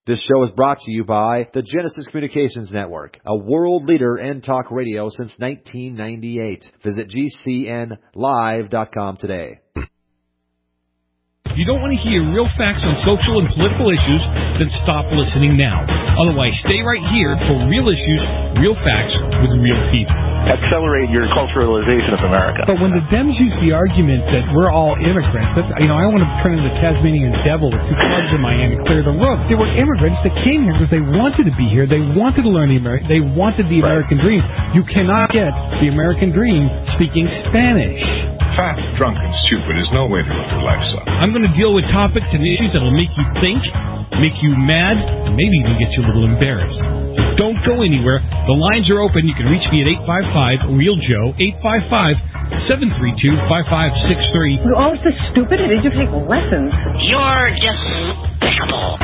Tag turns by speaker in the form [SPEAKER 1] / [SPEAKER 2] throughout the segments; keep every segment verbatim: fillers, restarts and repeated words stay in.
[SPEAKER 1] This show is brought to you by the Genesis Communications Network, a world leader in talk radio since nineteen ninety-eight. Visit G C N live dot com today.
[SPEAKER 2] If you don't want to hear real facts on social and political issues, then stop listening now. Otherwise, stay right here for real issues, real facts with real people.
[SPEAKER 3] Accelerate your culturalization of America.
[SPEAKER 4] But when the Dems use the argument that we're all immigrants, that's, you know, I want to turn into the Tasmanian devil with two clubs in my hand and clear the room. They were immigrants that came here because they wanted to be here. They wanted to learn the American. They wanted the
[SPEAKER 3] Right.
[SPEAKER 4] American dream. You cannot get the American dream speaking Spanish.
[SPEAKER 5] Fat, drunk, and stupid is no way to live your life, son.
[SPEAKER 2] I'm going to deal with topics and issues that will make you think, make you mad, and maybe even get you a little embarrassed. So don't go anywhere. The lines are open. You can reach me at eight five five, real Joe, eight five five, seven three two, five five six three.
[SPEAKER 6] You're always so stupid. Did you take lessons?
[SPEAKER 7] You're despicable.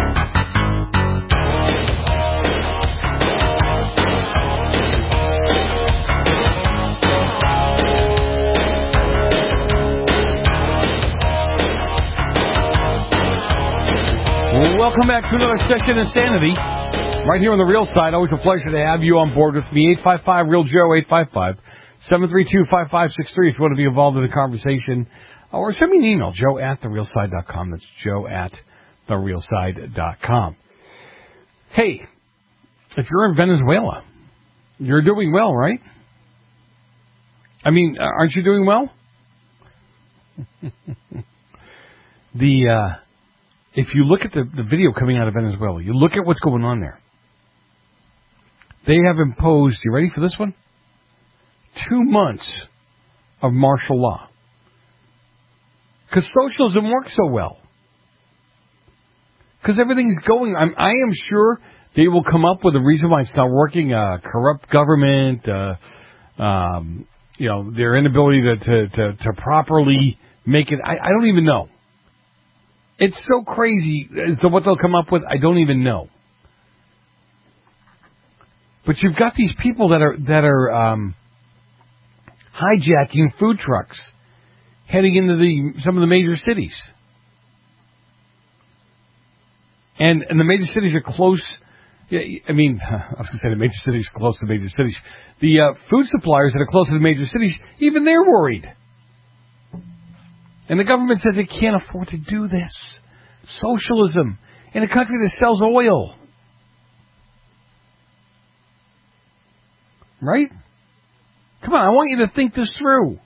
[SPEAKER 8] Welcome back to another session of Insanity. Right here on the Real Side. Always a pleasure to have you on board with me. eight five five, real Joe, eight five five, seven three two, five five six three if you want to be involved in the conversation. Or send me an email, joe at the real side dot com. That's joe at the real side dot com. Hey, if you're in Venezuela, you're doing well, right? I mean, aren't you doing well? the, uh... If you look at the, the video coming out of Venezuela, you look at what's going on there. They have imposed, you ready for this one? Two months of martial law. Because socialism works so well. Because everything's going, I'm, I am sure they will come up with a reason why it's not working. Uh, corrupt government, uh, um, you know, their inability to, to, to, to properly make it, I, I don't even know. It's so crazy as to what they'll come up with, I don't even know. But you've got these people that are that are um, hijacking food trucks, heading into the some of the major cities, and and the major cities are close. I mean, I was going to say the major cities are close to major cities. The uh, food suppliers that are close to the major cities, even they're worried. And the government says they can't afford to do this. Socialism in a country that sells oil. Right? Come on, I want you to think this through.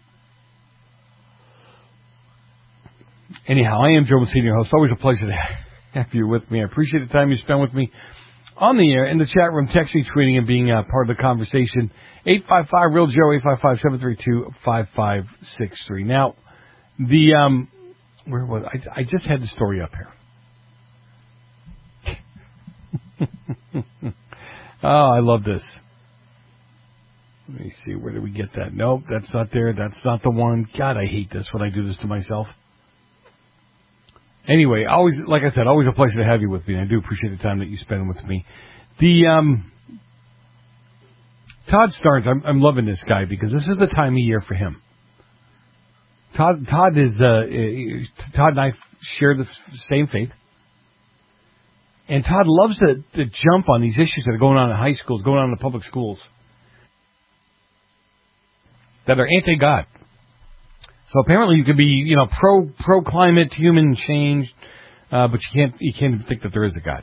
[SPEAKER 8] Anyhow, I am Joe Messina, your host. Always a pleasure to have you with me. I appreciate the time you spend with me on the air, in the chat room, texting, tweeting, and being uh, part of the conversation. eight five five, real Joe, eight five five, seven three two, five five six three. Now, The, um, where was, I, I just had the story up here. Oh, I love this. Let me see, where did we get that? Nope, that's not there, that's not the one. God, I hate this when I do this to myself. Anyway, always, like I said, always a pleasure to have you with me, and I do appreciate the time that you spend with me. The, um, Todd Starnes, I'm, I'm loving this guy because this is the time of year for him. Todd, Todd is, uh, Todd and I share the same faith. And Todd loves to, to jump on these issues that are going on in high schools, going on in the public schools, that are anti-God. So apparently you can be, you know, pro, pro-climate, human change, uh, but you can't, you can't think that there is a God.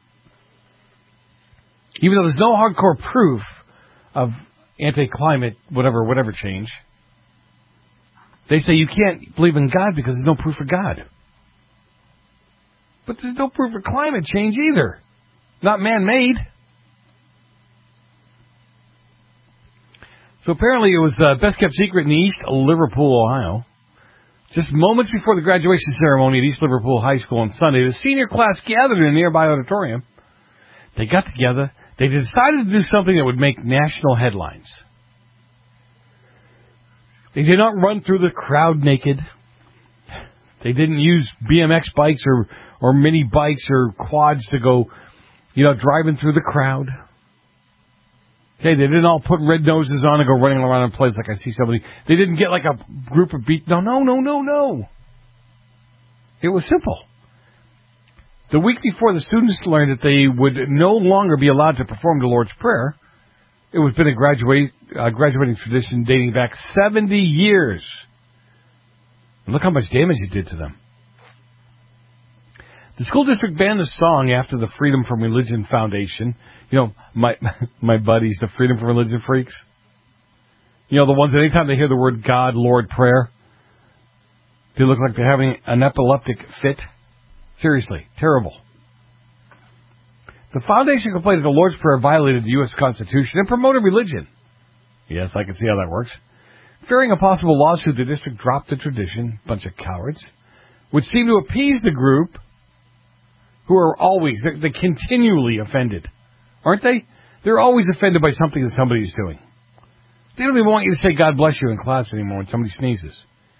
[SPEAKER 8] Even though there's no hardcore proof of anti-climate, whatever, whatever change. They say you can't believe in God because there's no proof of God. But there's no proof of climate change either. Not man-made. So apparently it was uh, best kept secret in East Liverpool, Ohio. Just moments before the graduation ceremony at East Liverpool High School on Sunday, the senior class gathered in a nearby auditorium. They got together. They decided to do something that would make national headlines. They did not run through the crowd naked. They didn't use B M X bikes or, or mini bikes or quads to go, you know, driving through the crowd. Okay, they didn't all put red noses on and go running around in place like I see somebody. They didn't get like a group of beat. No, no, no, no, no. It was simple. The week before, the students learned that they would no longer be allowed to perform the Lord's Prayer. It was been a graduate, uh, graduating tradition dating back seventy years. And look how much damage it did to them. The school district banned the song after the Freedom from Religion Foundation. You know, my my buddies, the Freedom from Religion freaks. You know, the ones that anytime they hear the word God, Lord, prayer, they look like they're having an epileptic fit. Seriously, terrible. The foundation complained that the Lord's Prayer violated the U S Constitution and promoted religion. Yes, I can see how that works. Fearing a possible lawsuit, the district dropped the tradition, bunch of cowards, which seemed to appease the group, who are always, they're, they're continually offended. Aren't they? They're always offended by something that somebody's doing. They don't even want you to say God bless you in class anymore when somebody sneezes.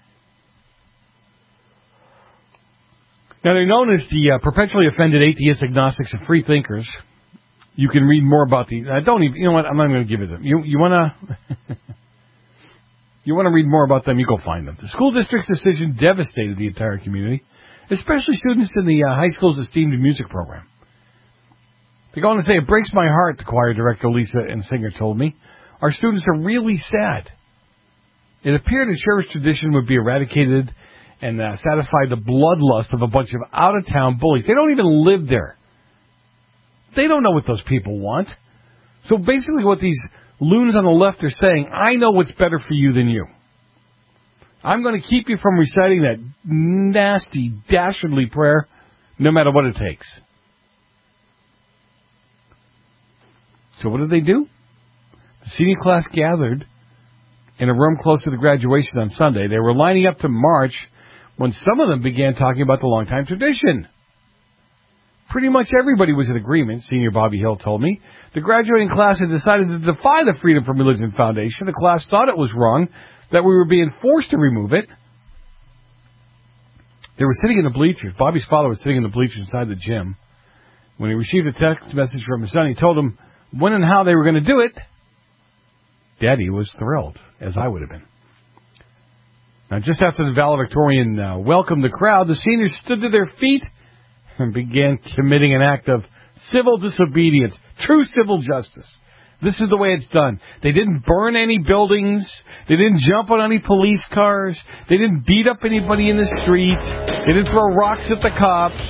[SPEAKER 8] Now, they're known as the uh, perpetually offended atheists, agnostics, and free thinkers. You can read more about the... I uh, don't even... You know what? I'm not going to give you them. You, you want to... you want to read more about them, you go find them. The school district's decision devastated the entire community, especially students in the uh, high school's esteemed music program. They go on to say, it breaks my heart, the choir director Lisa and singer told me. Our students are really sad. It appeared a cherished tradition would be eradicated and uh, satisfy the bloodlust of a bunch of out-of-town bullies. They don't even live there. They don't know what those people want. So basically what these loons on the left are saying, I know what's better for you than you. I'm going to keep you from reciting that nasty, dastardly prayer, no matter what it takes. So what did they do? The senior class gathered in a room close to the graduation on Sunday. They were lining up to march when some of them began talking about the long-time tradition. Pretty much everybody was in agreement, Senior Bobby Hill told me. The graduating class had decided to defy the Freedom from Religion Foundation. The class thought it was wrong, that we were being forced to remove it. They were sitting in the bleachers. Bobby's father was sitting in the bleachers inside the gym. When he received a text message from his son, he told him when and how they were going to do it. Daddy was thrilled, as I would have been. Now, just after the valedictorian uh, welcomed the crowd, the seniors stood to their feet and began committing an act of civil disobedience, true civil justice. This is the way it's done. They didn't burn any buildings. They didn't jump on any police cars. They didn't beat up anybody in the street. They didn't throw rocks at the cops.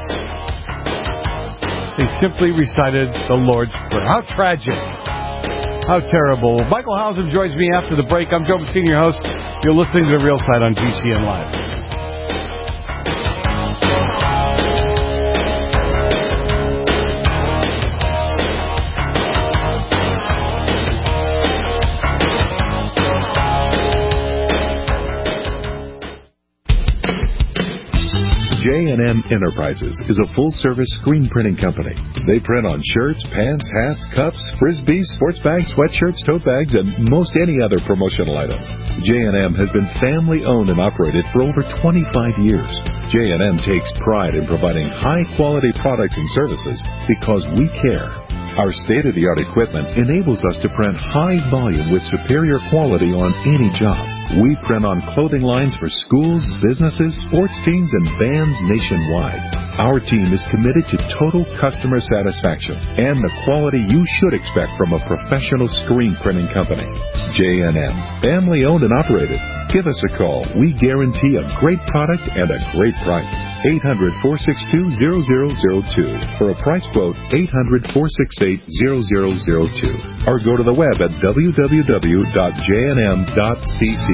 [SPEAKER 8] They simply recited the Lord's Prayer. How tragic. How terrible. Michael Hausen joins me after the break. I'm Joe Messina, your host. You're listening to The Real Side on G C N Live.
[SPEAKER 9] J and M Enterprises is a full-service screen printing company. They print on shirts, pants, hats, cups, frisbees, sports bags, sweatshirts, tote bags, and most any other promotional items. J and M has been family-owned and operated for over twenty-five years. J and M takes pride in providing high-quality products and services because we care. Our state-of-the-art equipment enables us to print high volume with superior quality on any job. We print on clothing lines for schools, businesses, sports teams, and bands nationwide. Our team is committed to total customer satisfaction and the quality you should expect from a professional screen printing company. J and M, family-owned and operated. Give us a call. We guarantee a great product and a great price. eight hundred, four six two, zero zero zero two. For a price quote, eight hundred, four six eight, zero zero zero two. Or go to the web at w w w dot j n m dot c c.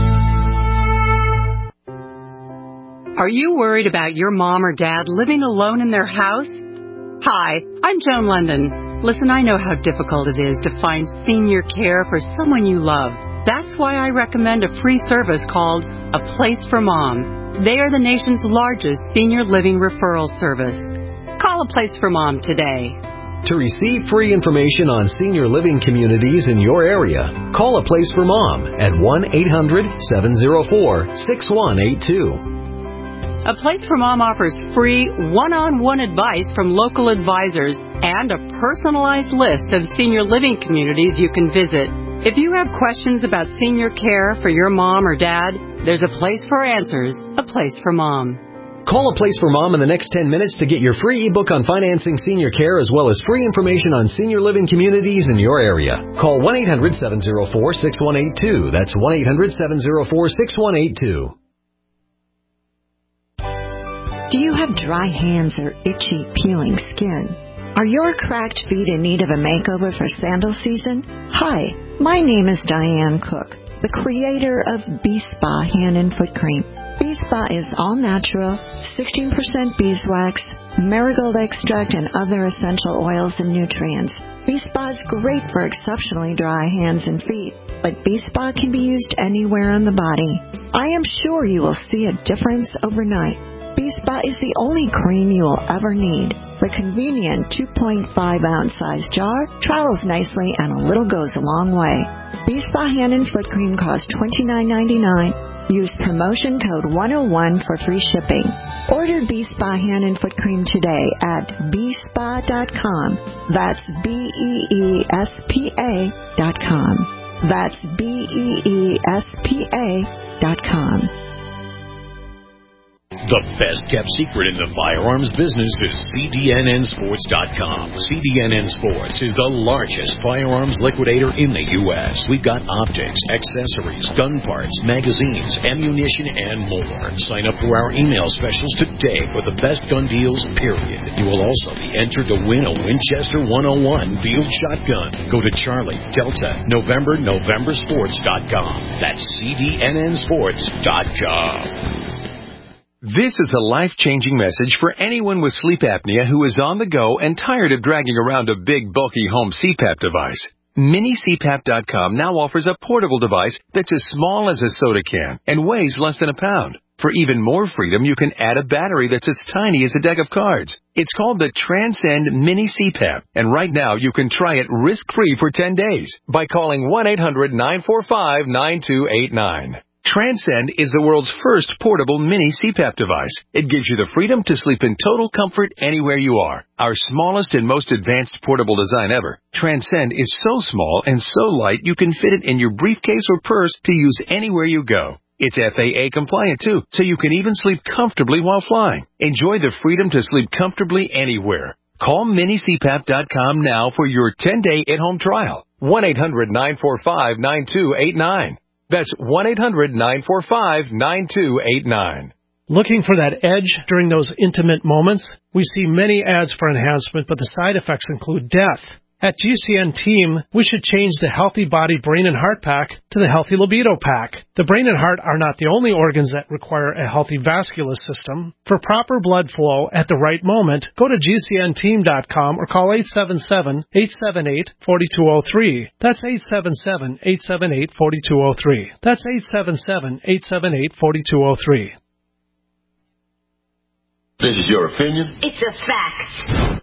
[SPEAKER 6] Are you worried about your mom or dad living alone in their house? Hi, I'm Joan London. Listen, I know how difficult it is to find senior care for someone you love. That's why I recommend a free service called A Place for Mom. They are the nation's largest senior living referral service. Call A Place for Mom today.
[SPEAKER 10] To receive free information on senior living communities in your area, call A Place for Mom at one eight hundred, seven oh four, six one eight two.
[SPEAKER 6] A Place for Mom offers free one-on-one advice from local advisors and a personalized list of senior living communities you can visit. If you have questions about senior care for your mom or dad, there's a place for answers, A Place for Mom.
[SPEAKER 10] Call A Place for Mom in the next ten minutes to get your free ebook on financing senior care as well as free information on senior living communities in your area. Call one eight hundred seven oh four six one eight two. That's one eight hundred seven oh four six one eight two.
[SPEAKER 11] Do you have dry hands or itchy, peeling skin? Are your cracked feet in need of a makeover for sandal season? Hi, my name is Diane Cook, the creator of B-Spa Hand and Foot Cream. B-Spa is all natural, sixteen percent beeswax, marigold extract, and other essential oils and nutrients. B-Spa is great for exceptionally dry hands and feet, but B-Spa can be used anywhere on the body. I am sure you will see a difference overnight. B-Spa is the only cream you will ever need. The convenient two point five ounce size jar travels nicely and a little goes a long way. B-Spa Hand and Foot Cream costs twenty-nine ninety-nine. Use promotion code one oh one for free shipping. Order B-Spa Hand and Foot Cream today at b spa dot com. That's B E E S P A dot com. That's B E E S P A dot com.
[SPEAKER 12] The best-kept secret in the firearms business is C D N N Sports dot com. C D N N Sports is the largest firearms liquidator in the U S We've got optics, accessories, gun parts, magazines, ammunition, and more. Sign up for our email specials today for the best gun deals, period. You will also be entered to win a Winchester one oh one field shotgun. Go to Charlie, Delta, November, November Sports dot com. That's C D N N Sports dot com.
[SPEAKER 13] This is a life-changing message for anyone with sleep apnea who is on the go and tired of dragging around a big, bulky home C PAP device. Mini C PAP dot com now offers a portable device that's as small as a soda can and weighs less than a pound. For even more freedom, you can add a battery that's as tiny as a deck of cards. It's called the Transcend Mini C PAP, and right now you can try it risk-free for ten days by calling one eight hundred nine four five nine two eight nine. Transcend is the world's first portable mini C PAP device. It gives you the freedom to sleep in total comfort anywhere you are. Our smallest and most advanced portable design ever. Transcend is so small and so light you can fit it in your briefcase or purse to use anywhere you go. It's F A A compliant too, so you can even sleep comfortably while flying. Enjoy the freedom to sleep comfortably anywhere. Call mini C PAP dot com now for your ten-day at-home trial. one eight hundred nine four five nine two eight nine. That's one eight hundred nine four five nine two eight nine.
[SPEAKER 14] Looking for that edge during those intimate moments? We see many ads for enhancement, but the side effects include death. At G C N Team, we should change the Healthy Body Brain and Heart Pack to the Healthy Libido Pack. The brain and heart are not the only organs that require a healthy vascular system. For proper blood flow at the right moment, go to G C N team dot com or call eight seven seven, eight seven eight, four two zero three. That's eight seven seven, eight seven eight, four two zero three. That's eight seven seven, eight seven eight, four two zero three.
[SPEAKER 15] This is your opinion?
[SPEAKER 7] It's a fact.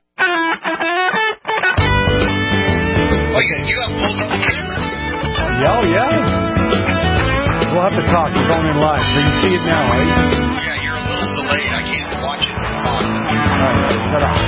[SPEAKER 15] Oh, you, you have multiple cameras?
[SPEAKER 8] Yeah, oh, yeah. We'll have to talk. We're going in live, so you see it now, right?
[SPEAKER 15] Yeah, you're a little delayed. I can't watch it and talk.
[SPEAKER 8] All right, shut up.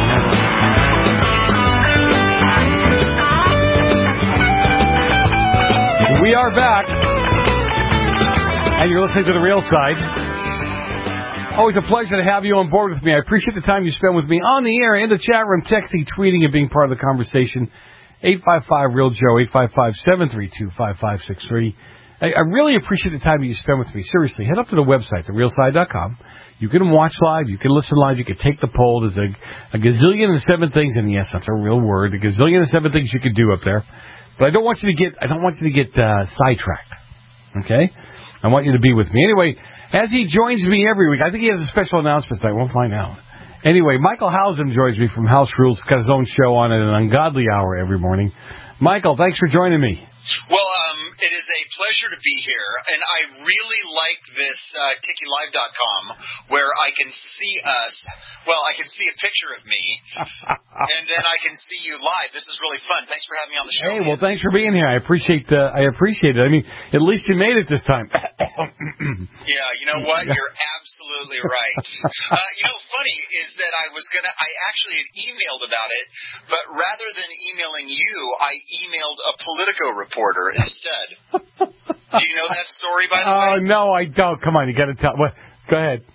[SPEAKER 8] We are back, and you're listening to The Real Side. Always a pleasure to have you on board with me. I appreciate the time you spend with me on the air, in the chat room, texting, tweeting, and being part of the conversation. eight five five real Joe, eight five five, seven three two, five five six three. I, I really appreciate the time you spend with me. Seriously, head up to the website, the real side dot com. You can watch live, you can listen live, you can take the poll. There's a, a gazillion and seven things, and yes, that's a real word, a gazillion and seven things you can do up there. But I don't want you to get, I don't want you to get uh, sidetracked. Okay? I want you to be with me. Anyway, as he joins me every week, I think he has a special announcement tonight. We'll find out. Anyway, Michael Hausen joins me from House Rules. He's got his own show on at an ungodly hour every morning. Michael, thanks for joining me.
[SPEAKER 16] Well, um, it is a pleasure to be here, and I really like this uh, Tiki Live dot com where I can see us. Well, I can see a picture of me, and then I can see you live. This is really fun. Thanks for having me on the show.
[SPEAKER 8] Hey, well, thanks for being here. I appreciate uh, I appreciate it. I mean, at least you made it this time.
[SPEAKER 16] Yeah, you know what? You're absolutely right. Uh, you know, funny is that I was gonna. I actually had emailed about it, but rather than emailing you, I emailed a Politico reporter instead. Do you know that story, by the
[SPEAKER 8] uh,
[SPEAKER 16] way?
[SPEAKER 8] No, I don't. Come on, you got to tell. What? Go ahead.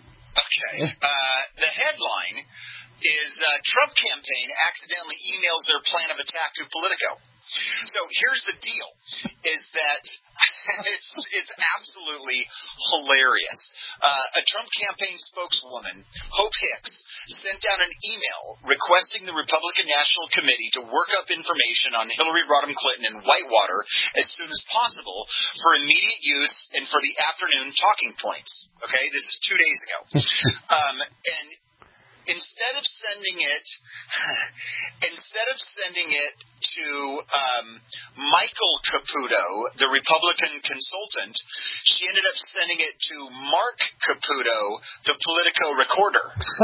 [SPEAKER 16] Okay. Uh, the headline is uh, Trump campaign accidentally emails their plan of attack to Politico. So here's the deal, is that it's it's absolutely hilarious. Uh, a Trump campaign spokeswoman, Hope Hicks, sent out an email requesting the Republican National Committee to work up information on Hillary Rodham Clinton and Whitewater as soon as possible for immediate use and for the afternoon talking points. Okay, this is two days ago. um, and Instead of sending it, instead of sending it to um, Michael Caputo, the Republican consultant, she ended up sending it to Mark Caputo, the Politico recorder.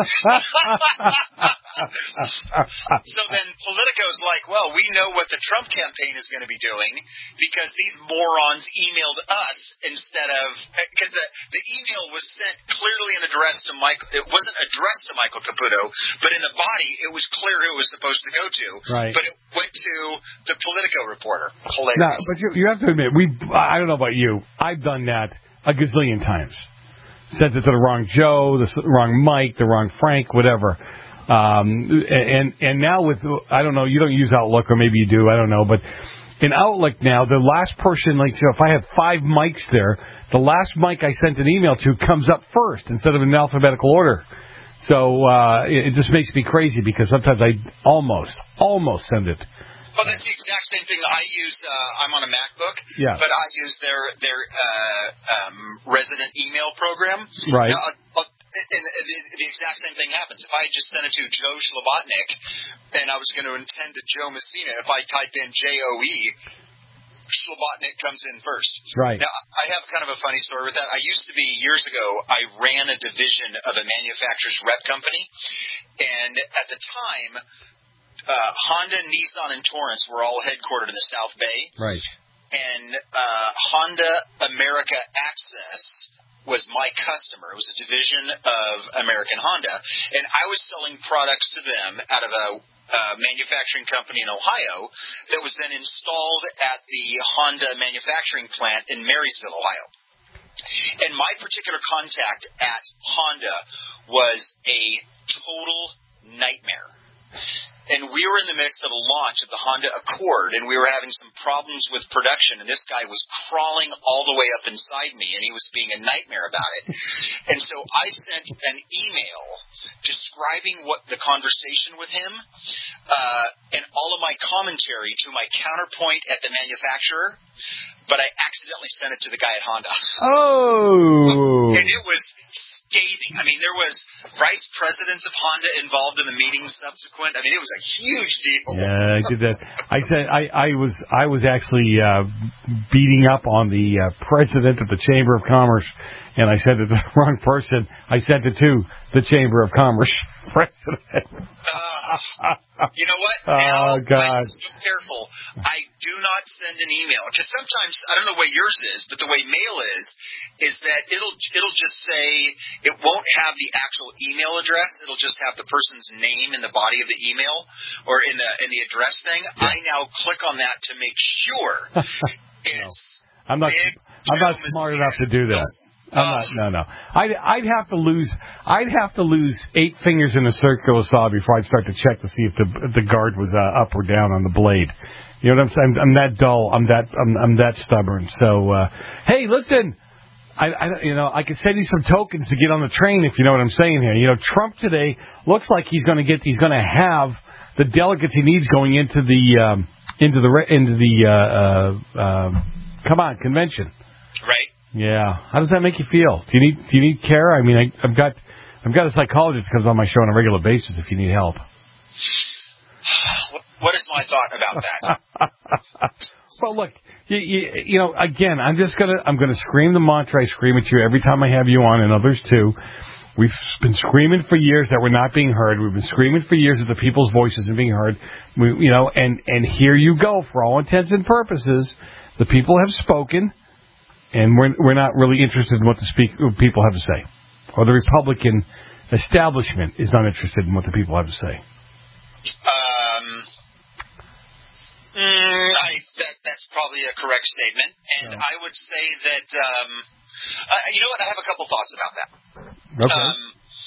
[SPEAKER 16] So then Politico's like, well, we know what the Trump campaign is going to be doing because these morons emailed us instead of because the the email was sent clearly and addressed to Michael. It wasn't addressed to Michael Caputo, but in the body it was clear who it was supposed to go to.
[SPEAKER 8] Right.
[SPEAKER 16] But it went to the Politico reporter. Hilarious.
[SPEAKER 8] No, but you, you have to admit, we. I don't know about you. I've done that a gazillion times. Sent it to the wrong Joe, the wrong Mike, the wrong Frank, whatever. Um, and and now with, I don't know, you don't use Outlook, or maybe you do, I don't know, but in Outlook now, the last person, like, so if I have five mics there, the last mic I sent an email to comes up first instead of in alphabetical order. So uh, it, it just makes me crazy because sometimes I almost, almost send it.
[SPEAKER 16] Well, that's the exact same thing I use. Uh, I'm on a MacBook,
[SPEAKER 8] yeah.
[SPEAKER 16] but I use their their uh, um, resident email program.
[SPEAKER 8] Right.
[SPEAKER 16] Now, uh, and the, the exact same thing happens. If I just sent it to Joe Slobotnik, and I was going to intend to Joe Messina, if I type in J O E, Slobotnik comes in first.
[SPEAKER 8] Right.
[SPEAKER 16] Now, I have kind of a funny story with that. I used to be, years ago, I ran a division of a manufacturer's rep company, and at the time, uh, Honda, Nissan, and Torrance were all headquartered in the South Bay.
[SPEAKER 8] Right.
[SPEAKER 16] And uh, Honda America Access was my customer. It was a division of American Honda, and I was selling products to them out of a uh, manufacturing company in Ohio that was then installed at the Honda manufacturing plant in Marysville, Ohio. And my particular contact at Honda was a total nightmare. And we were in the midst of a launch of the Honda Accord, and we were having some problems with production, and this guy was crawling all the way up inside me, and he was being a nightmare about it. And so I sent an email describing what the conversation with him uh, and all of my commentary to my counterpoint at the manufacturer, but I accidentally sent it to the guy at Honda.
[SPEAKER 8] Oh!
[SPEAKER 16] And it was scathing. I mean, there was vice presidents of Honda involved in the meeting subsequent. I mean, it was a huge deal.
[SPEAKER 8] Yeah, I did that. I said I, I was I was actually uh, beating up on the uh, president of the Chamber of Commerce, and I sent it to the wrong person. I sent it to the Chamber of Commerce president.
[SPEAKER 16] Uh, you know what?
[SPEAKER 8] Oh,
[SPEAKER 16] now,
[SPEAKER 8] God.
[SPEAKER 16] I'm so careful. I do not send an email, because sometimes, I don't know the way yours is, but the way mail is, is that it'll it'll just say, it won't have the actual email address, it'll just have the person's name in the body of the email, or in the in the address thing. Yeah. I now click on that to make sure it's
[SPEAKER 8] no. I'm not I'm not smart enough to do that. I'm not, no, no. I'd, I'd have to lose. I'd have to lose eight fingers in a circular saw before I'd start to check to see if the if the guard was uh, up or down on the blade. You know what I'm saying? I'm, I'm that dull. I'm that I'm, I'm that stubborn. So, uh, hey, listen. I, I you know I could send you some tokens to get on the train if you know what I'm saying here. You know, Trump today looks like he's going to get. He's going to have the delegates he needs going into the um, into the into the uh, uh, uh, come on convention.
[SPEAKER 16] Right.
[SPEAKER 8] Yeah. How does that make you feel? Do you need do you need care? I mean, I, I've got I've got a psychologist that comes on my show on a regular basis if you need help.
[SPEAKER 16] What is my thought about that?
[SPEAKER 8] Well, look, you, you, you know, again, I'm just gonna I'm gonna scream the mantra I scream at you every time I have you on, and others too. We've been screaming for years that we're not being heard. We've been screaming for years that the people's voices are being heard. We, you know, and and here you go. For all intents and purposes, the people have spoken. And we're we're not really interested in what the speak, what people have to say, or the Republican establishment is not interested in what the people have to say.
[SPEAKER 16] Um, mm, I, that that's probably a correct statement, and no. I would say that um, uh, you know what? I have a couple thoughts about that.
[SPEAKER 8] Okay.
[SPEAKER 16] Um,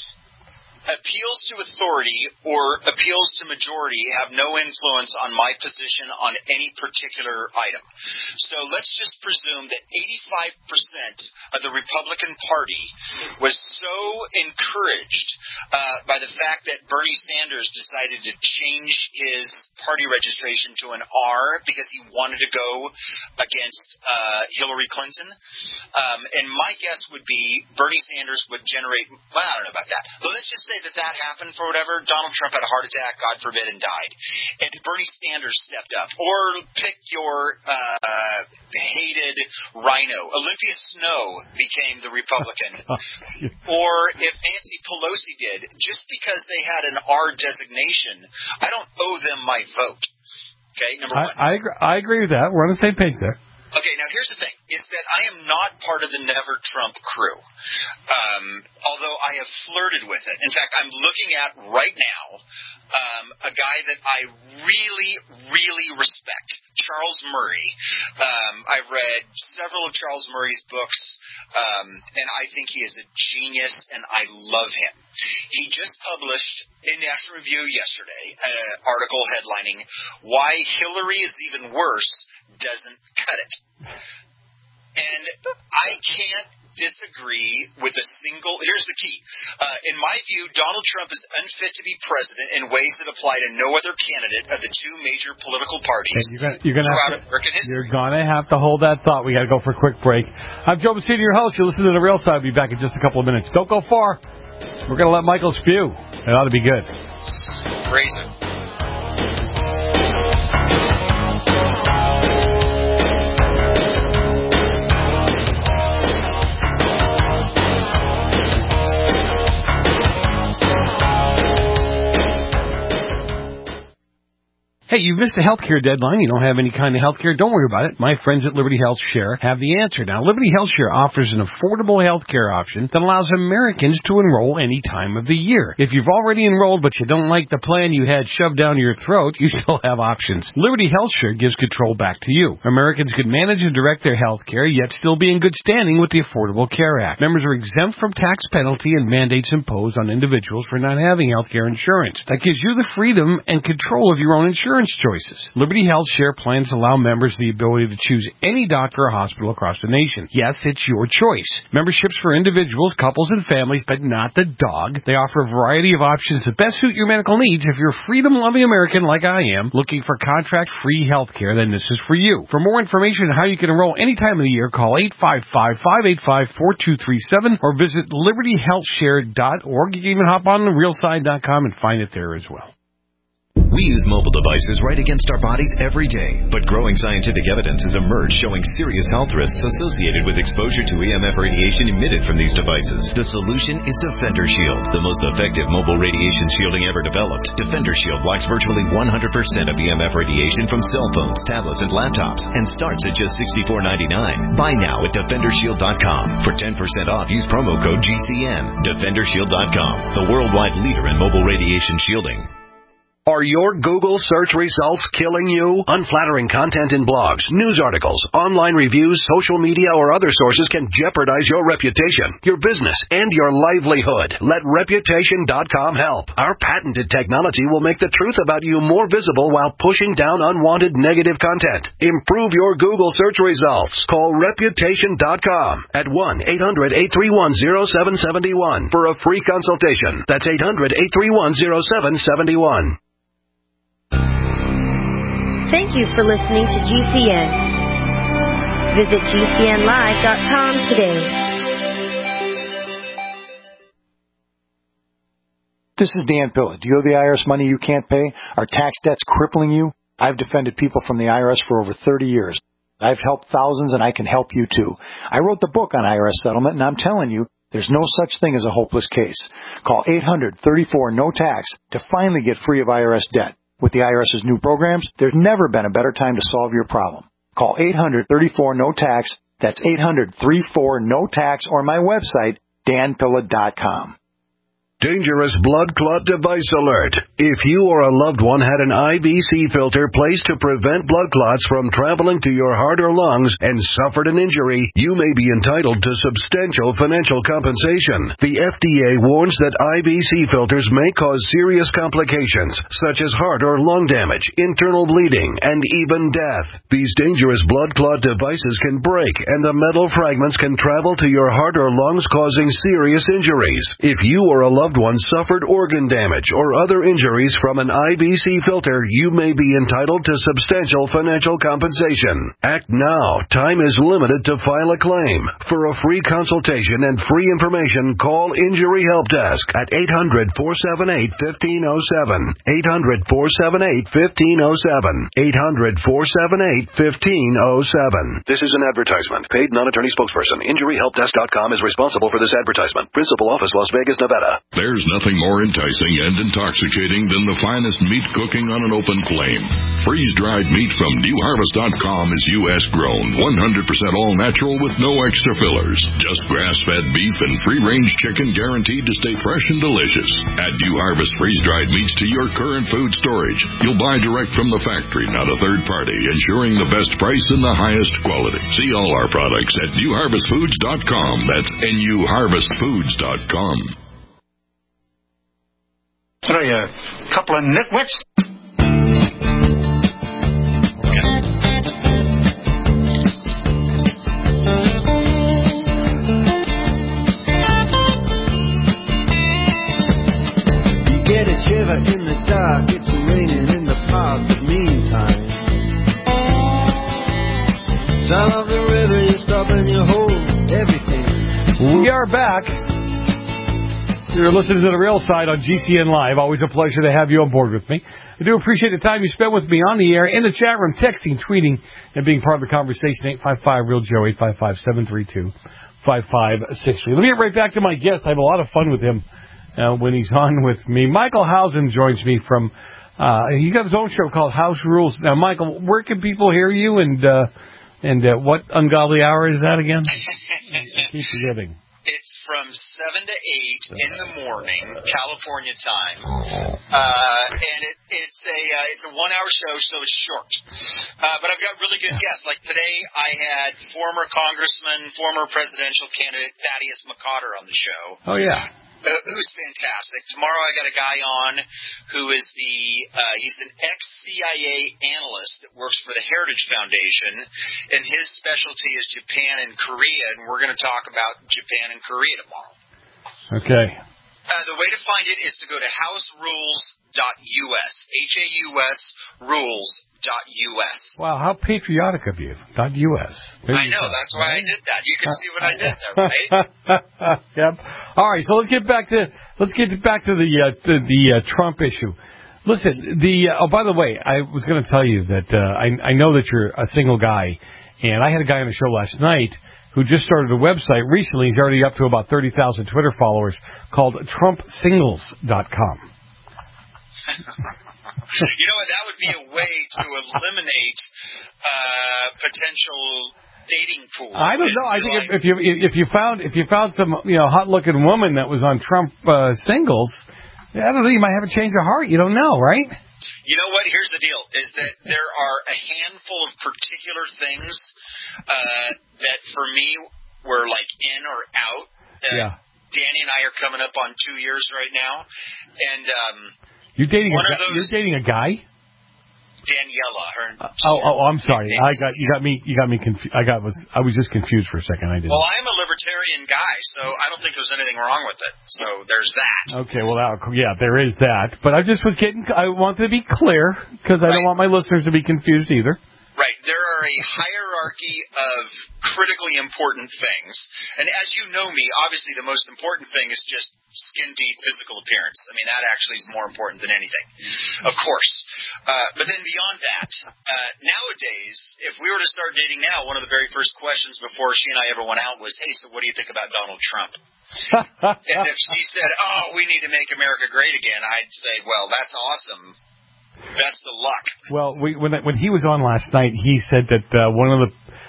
[SPEAKER 16] appeals to authority or appeals to majority have no influence on my position on any particular item. So let's just presume that eighty-five percent of the Republican Party was so encouraged uh, by the fact that Bernie Sanders decided to change his party registration to an R because he wanted to go against uh, Hillary Clinton. Um, and my guess would be Bernie Sanders would generate, well, I don't know about that. But let's just say that that happened for whatever. Donald Trump had a heart attack, God forbid, and died. And Bernie Sanders stepped up. Or pick your uh, hated rhino. Olympia Snow became the Republican. Or if Nancy Pelosi did, just because they had an R designation, I don't owe them my vote. Okay, number one.
[SPEAKER 8] I, I, agree, I agree with that. We're on the same page there.
[SPEAKER 16] Okay, now here's the thing, is that I am not part of the Never Trump crew, um, although I have flirted with it. In fact, I'm looking at right now um, a guy that I really, really respect, Charles Murray. Um, I've read several of Charles Murray's books, um, and I think he is a genius, and I love him. He just published in National Review yesterday an article headlining, Why Hillary is Even Worse Doesn't Cut It. And I can't disagree with a single... Here's the key. Uh, in my view, Donald Trump is unfit to be president in ways that apply to no other candidate of the two major political parties.
[SPEAKER 8] Okay, you're gonna, you're gonna
[SPEAKER 16] throughout
[SPEAKER 8] have to,
[SPEAKER 16] American history.
[SPEAKER 8] You're going to have to hold that thought. We got to go for a quick break. I'm Joe Messina, your host. You're listening to The Real Side. I'll be back in just a couple of minutes. Don't go far. We're going to let Michael spew. It ought to be good.
[SPEAKER 16] Praise him.
[SPEAKER 8] Hey, you've missed a healthcare deadline. You don't have any kind of healthcare. Don't worry about it. My friends at Liberty Health Share have the answer. Now, Liberty Health Share offers an affordable healthcare option that allows Americans to enroll any time of the year. If you've already enrolled but you don't like the plan you had shoved down your throat, you still have options. Liberty Health Share gives control back to you. Americans can manage and direct their healthcare, yet still be in good standing with the Affordable Care Act. Members are exempt from tax penalty and mandates imposed on individuals for not having healthcare insurance. That gives you the freedom and control of your own insurance choices. Liberty Health Share plans allow members the ability to choose any doctor or hospital across the nation. Yes, it's your choice. Memberships for individuals, couples, and families, but not the dog. They offer a variety of options that best suit your medical needs. If you're a freedom-loving American like I am, looking for contract-free health care, then this is for you. For more information on how you can enroll any time of the year, call eight five five, five eight five, four two three seven or visit liberty health share dot org. You can even hop on the real side dot com and find it there as well.
[SPEAKER 10] We use mobile devices right against our bodies every day, but growing scientific evidence has emerged showing serious health risks associated with exposure to E M F radiation emitted from these devices. The solution is Defender Shield, the most effective mobile radiation shielding ever developed. Defender Shield blocks virtually one hundred percent of E M F radiation from cell phones, tablets, and laptops, and starts at just sixty-four ninety-nine. Buy now at defender shield dot com. For ten percent off, use promo code G C N. defender shield dot com, the worldwide leader in mobile radiation shielding.
[SPEAKER 17] Are your Google search results killing you? Unflattering content in blogs, news articles, online reviews, social media, or other sources can jeopardize your reputation, your business, and your livelihood. Let reputation dot com help. Our patented technology will make the truth about you more visible while pushing down unwanted negative content. Improve your Google search results. Call reputation dot com at one eight hundred, eight three one, zero seven seven one for a free consultation. That's eight hundred, eight three one, zero seven seven one.
[SPEAKER 18] Thank you for listening to G C N. Visit G C N live dot com today.
[SPEAKER 19] This is Dan Pilla. Do you owe the I R S money you can't pay? Are tax debts crippling you? I've defended people from the I R S for over thirty years. I've helped thousands, and I can help you too. I wrote the book on I R S settlement, and I'm telling you, there's no such thing as a hopeless case. Call eight hundred, thirty-four, no tax to finally get free of I R S debt. With the IRS's new programs, there's never been a better time to solve your problem. Call eight hundred, thirty-four, no tax. That's eight hundred, thirty-four, no tax, or my website, dan pilla dot com.
[SPEAKER 17] Dangerous blood clot device alert. If you or a loved one had an I V C filter placed to prevent blood clots from traveling to your heart or lungs and suffered an injury, you may be entitled to substantial financial compensation. The F D A warns that I V C filters may cause serious complications, such as heart or lung damage, internal bleeding, and even death. These dangerous blood clot devices can break, and the metal fragments can travel to your heart or lungs, causing serious injuries. If you or a loved one suffered organ damage or other injuries from an I V C filter, you may be entitled to substantial financial compensation. Act now. Time is limited to file a claim. For a free consultation and free information, call Injury Help Desk at eight hundred, four seven eight, one five zero seven. eight hundred, four seven eight, one five zero seven. eight hundred, four seven eight, one five zero seven. This is an advertisement. Paid non-attorney spokesperson. Injury Help Desk dot com is responsible for this advertisement. Principal office, Las Vegas, Nevada.
[SPEAKER 20] There's nothing more enticing and intoxicating than the finest meat cooking on an open flame. Freeze-dried meat from New Harvest dot com is U S grown, one hundred percent all-natural with no extra fillers. Just grass-fed beef and free-range chicken guaranteed to stay fresh and delicious. Add New Harvest freeze-dried meats to your current food storage. You'll buy direct from the factory, not a third party, ensuring the best price and the highest quality. See all our products at New Harvest Foods dot com. That's N U Harvest Foods dot com.
[SPEAKER 15] What are you, a couple of nitwits?
[SPEAKER 21] You get a shiver in the dark, it's raining in the park, but meantime, sound of the river, you stop and you hold everything.
[SPEAKER 8] We are back. You're listening to The Real Side on G C N Live. Always a pleasure to have you on board with me. I do appreciate the time you spent with me on the air, in the chat room, texting, tweeting, and being part of the conversation. eight five five, real Joe, eight five five, seven three two, five five six three. Let me get right back to my guest. I have a lot of fun with him uh, when he's on with me. Michael Housen joins me from, uh, he got his own show called House Rules. Now, Michael, where can people hear you, and uh, and uh, what ungodly hour is that again? I keep forgetting.
[SPEAKER 16] It's from seven to eight in the morning, California time, uh, and it, it's a uh, it's a one hour show, so it's short. Uh, but I've got really good guests. Like today, I had former Congressman, former presidential candidate Thaddeus McCotter on the show.
[SPEAKER 8] Oh yeah.
[SPEAKER 16] Uh, who's fantastic. Tomorrow I got a guy on who is the, uh, he's an ex-C I A analyst that works for the Heritage Foundation, and his specialty is Japan and Korea, and we're going to talk about Japan and Korea tomorrow.
[SPEAKER 8] Okay.
[SPEAKER 16] Uh, the way to find it is to go to house rules dot U S, H A U S, rules dot U S.
[SPEAKER 8] Wow, how patriotic of you. Dot U S.
[SPEAKER 16] I know, that's why I did that. You can see what I did there, right?
[SPEAKER 8] Yep. All right, so let's get back to let's get back to the uh, to the uh, Trump issue. Listen, the uh, oh, by the way, I was going to tell you that uh, I I know that you're a single guy, and I had a guy on the show last night who just started a website recently. He's already up to about thirty thousand Twitter followers, called Trump Singles dot com.
[SPEAKER 16] You know what? That would be a way to eliminate uh, potential dating pools.
[SPEAKER 8] I don't know. I think like, if, if you if you found if you found some you know hot looking woman that was on Trump uh, Singles, I don't know. You might have a change of heart. You don't know, right?
[SPEAKER 16] You know what? Here's the deal: is that there are a handful of particular things uh, that for me were like in or out. Uh,
[SPEAKER 8] yeah.
[SPEAKER 16] Danny and I are coming up on two years right now, and. Um,
[SPEAKER 8] You're dating
[SPEAKER 16] One
[SPEAKER 8] a
[SPEAKER 16] of those,
[SPEAKER 8] you're dating a guy?
[SPEAKER 16] Daniela. Her,
[SPEAKER 8] uh, oh, oh, I'm sorry. I got you got me you got me confused. I got was I was just confused for a second. I didn't.
[SPEAKER 16] Well, I'm a libertarian guy, so I don't think there's anything wrong with it. So there's that.
[SPEAKER 8] Okay, well, that, yeah, there is that. But I just was getting. I wanted to be clear because I
[SPEAKER 16] right.
[SPEAKER 8] don't want my listeners to be confused either.
[SPEAKER 16] Right. There are a hierarchy of critically important things. And as you know me, obviously the most important thing is just skin deep physical appearance. I mean, that actually is more important than anything, of course. Uh, but then beyond that, uh, nowadays, if we were to start dating now, one of the very first questions before she and I ever went out was, hey, so what do you think about Donald Trump? And if she said, oh, we need to make America great again, I'd say, well, that's awesome. Best of luck.
[SPEAKER 8] Well, we, when when he was on last night, he said that uh, one of the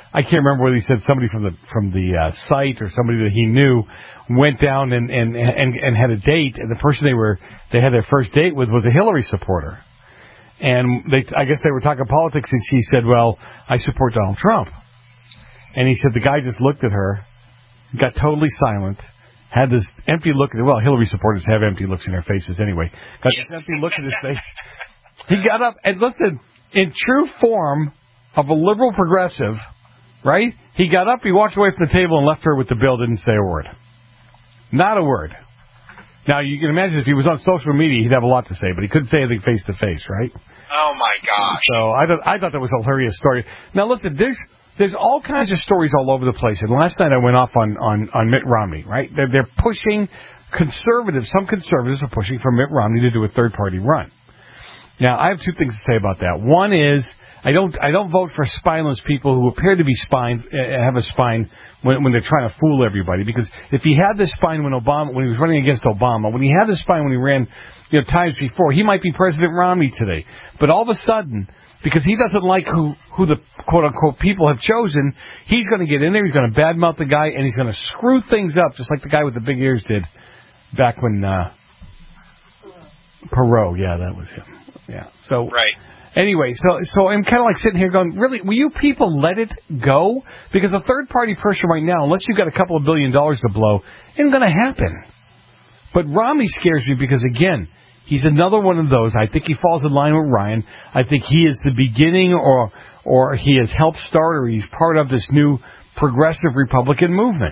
[SPEAKER 8] I can't remember whether he said somebody from the from the uh, site or somebody that he knew went down and, and and and had a date, and the person they were they had their first date with was a Hillary supporter, and they I guess they were talking politics, and she said, "Well, I support Donald Trump," and he said the guy just looked at her, got totally silent, had this empty look at well, Hillary supporters have empty looks in their faces anyway, got this empty look at his face. He got up and looked at in true form of a liberal progressive. Right? He got up, he walked away from the table and left her with the bill, didn't say a word. Not a word. Now, you can imagine if he was on social media, he'd have a lot to say, but he couldn't say anything face to face, right?
[SPEAKER 16] Oh, my gosh.
[SPEAKER 8] So I thought, I thought that was a hilarious story. Now, look, there's, there's all kinds of stories all over the place. And last night I went off on, on, on Mitt Romney, right? They're, they're pushing conservatives, some conservatives are pushing for Mitt Romney to do a third-party run. Now, I have two things to say about that. One is, I don't. I don't vote for spineless people who appear to be spine, uh, have a spine when, when they're trying to fool everybody. Because if he had this spine when Obama, when he was running against Obama, when he had this spine when he ran, you know, times before, he might be President Romney today. But all of a sudden, because he doesn't like who who the quote unquote people have chosen, he's going to get in there. He's going to badmouth the guy, and he's going to screw things up, just like the guy with the big ears did back when uh, Perot. Yeah, that was him. Yeah. So
[SPEAKER 16] right.
[SPEAKER 8] Anyway, so so I'm kind of like sitting here going, really, will you people let it go? Because a third-party person right now, unless you've got a couple of billion dollars to blow, isn't going to happen. But Romney scares me because, again, he's another one of those. I think he falls in line with Ryan. I think he is the beginning or or he has helped start or he's part of this new progressive Republican movement.